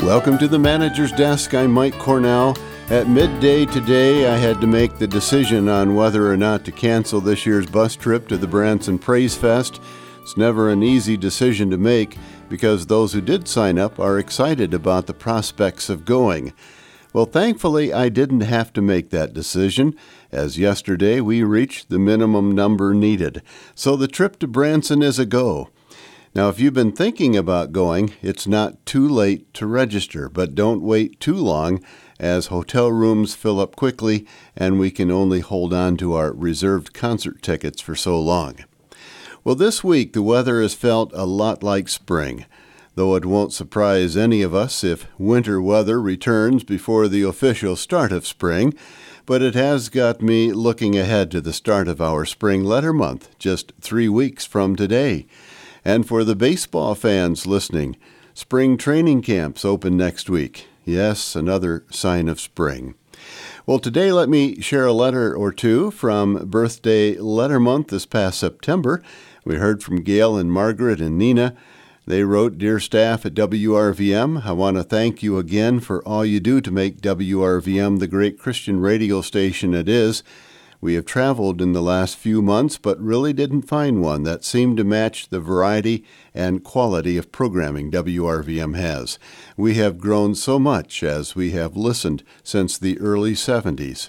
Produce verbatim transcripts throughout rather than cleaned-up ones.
Welcome to the Manager's Desk. I'm Mike Cornell. At midday today, I had to make the decision on whether or not to cancel this year's bus trip to the Branson Praise Fest. It's never an easy decision to make because those who did sign up are excited about the prospects of going. Well, thankfully, I didn't have to make that decision, as yesterday we reached the minimum number needed. So the trip to Branson is a go. Now, if you've been thinking about going, it's not too late to register, but don't wait too long as hotel rooms fill up quickly and we can only hold on to our reserved concert tickets for so long. Well, this week the weather has felt a lot like spring, though it won't surprise any of us if winter weather returns before the official start of spring, but it has got me looking ahead to the start of our spring letter month, just three weeks from today. And for the baseball fans listening, spring training camps open next week. Yes, another sign of spring. Well, today let me share a letter or two from Birthday Letter Month this past September. We heard from Gail and Margaret and Nina. They wrote, "Dear staff at W R V M, I want to thank you again for all you do to make W R V M the great Christian radio station it is. We have traveled in the last few months, but really didn't find one that seemed to match the variety and quality of programming W R V M has. We have grown so much as we have listened since the early seventies.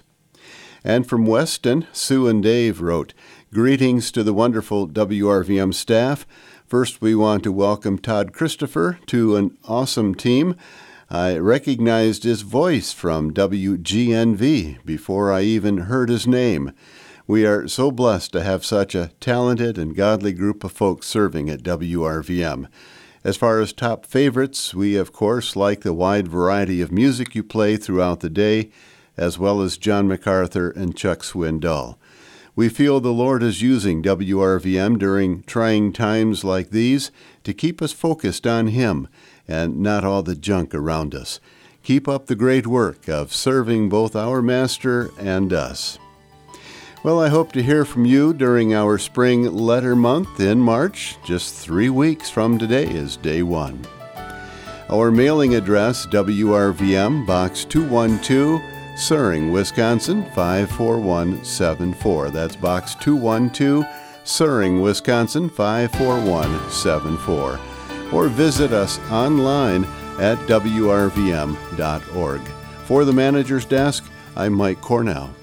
And from Weston, Sue and Dave wrote, "Greetings to the wonderful W R V M staff. First, we want to welcome Todd Christopher to an awesome team. I recognized his voice from W G N V before I even heard his name. We are so blessed to have such a talented and godly group of folks serving at W R V M. As far as top favorites, we of course like the wide variety of music you play throughout the day, as well as John MacArthur and Chuck Swindoll. We feel the Lord is using W R V M during trying times like these to keep us focused on Him and not all the junk around us. Keep up the great work of serving both our Master and us." Well, I hope to hear from you during our spring letter month in March. Just three weeks from today is day one. Our mailing address, W R V M, Box two one two, Suring, Wisconsin, five four one seven four. That's Box two one two, Suring, Wisconsin, five four one seven four. Or visit us online at W R V M dot org. For the Manager's Desk, I'm Mike Cornell.